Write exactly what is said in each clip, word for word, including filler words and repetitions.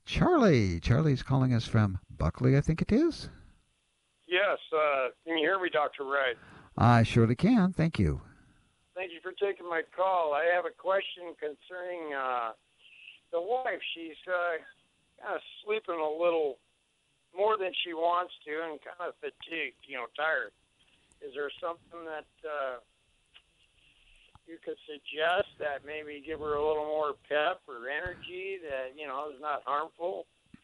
Charlie. Charlie's calling us from Buckley, I think it is. Yes, uh, can you hear me, Doctor Wright? I surely can. Thank you. Thank you for taking my call. I have a question concerning uh, the wife. She's uh, kind of sleeping a little more than she wants to and kind of fatigued, you know, tired. Is there something that uh, you could suggest that maybe give her a little more pep or energy that, you know, is not harmful?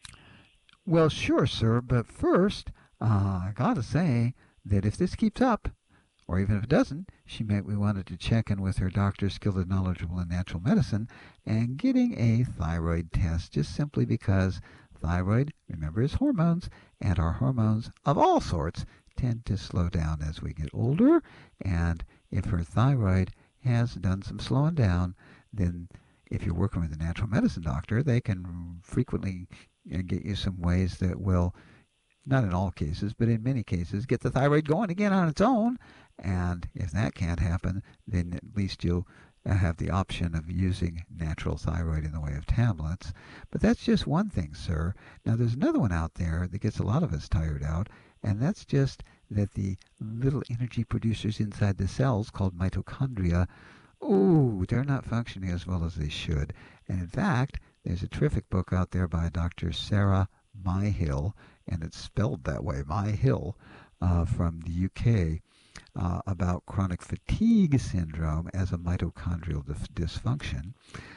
Well, sure, sir. But first, uh, I gotta say that if this keeps up, or even if it doesn't, she might be wanted to check in with her doctor skilled and knowledgeable in natural medicine and getting a thyroid test just simply because thyroid, remember, is hormones, and our hormones of all sorts tend to slow down as we get older. And if her thyroid has done some slowing down, then if you're working with a natural medicine doctor, they can frequently uh, get you some ways that will, not in all cases, but in many cases, get the thyroid going again on its own. And if that can't happen, then at least you'll uh, have the option of using natural thyroid in the way of tablets. But that's just one thing, sir. Now, there's another one out there that gets a lot of us tired out, and that's just that the little energy producers inside the cells called mitochondria, ooh, they're not functioning as well as they should. And in fact, there's a terrific book out there by Doctor Sarah Myhill, and it's spelled that way, Myhill, uh, from the U K, uh, about chronic fatigue syndrome as a mitochondrial dif- dysfunction.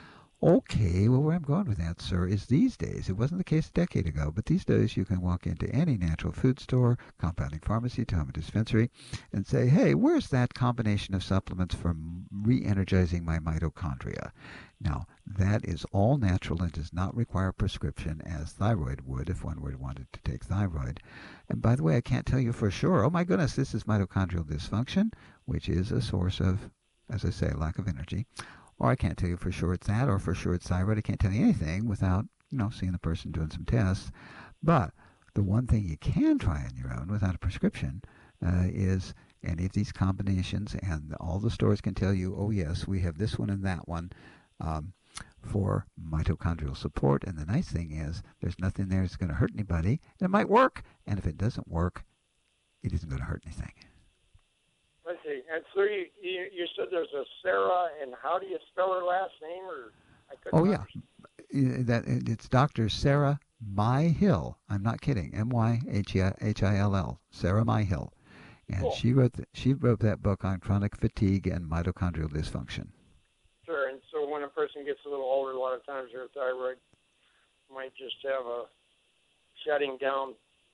Okay, well, where I'm going with that, sir, is these days, it wasn't the case a decade ago, but these days you can walk into any natural food store, compounding pharmacy, home dispensary, and say, hey, where's that combination of supplements for re energizing my mitochondria? Now, that is all natural and does not require prescription as thyroid would if one were wanted to take thyroid. And by the way, I can't tell you for sure, oh my goodness, this is mitochondrial dysfunction, which is a source of, as I say, lack of energy. Or I can't tell you for sure it's that, or for sure it's thyroid. I can't tell you anything without, you know, seeing the person doing some tests. But the one thing you can try on your own without a prescription uh, is any of these combinations, and all the stores can tell you, oh yes, we have this one and that one um, for mitochondrial support. And the nice thing is, there's nothing there that's going to hurt anybody. And it might work, and if it doesn't work, it isn't going to hurt anything. Let's see. And so you, you, you said there's a Sarah, and how do you spell her last name? Or I couldn't Oh yeah, understand. Uh, that it's Doctor Sarah Myhill. I'm not kidding. M Y H I L L. Sarah Myhill, and Cool. she wrote th- she wrote that book on chronic fatigue and mitochondrial dysfunction. Sure. And so when a person gets a little older, a lot of times their thyroid might just have a shutting down.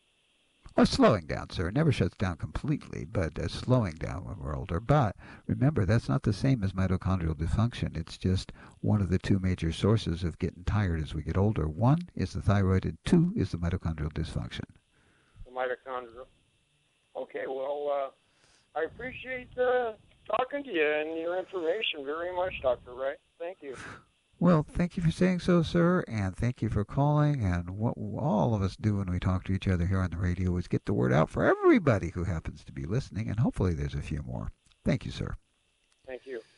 Or slowing down, sir. It never shuts down completely, but uh, slowing down when we're older. But remember, that's not the same as mitochondrial dysfunction. It's just one of the two major sources of getting tired as we get older. One is the thyroid, and two is the mitochondrial dysfunction. The mitochondria. Okay, well, uh, I appreciate uh, talking to you and your information very much, Doctor Wright. Thank you. Well, thank you for saying so, sir, and thank you for calling. And what all of us do when we talk to each other here on the radio is get the word out for everybody who happens to be listening, and hopefully there's a few more. Thank you, sir. Thank you.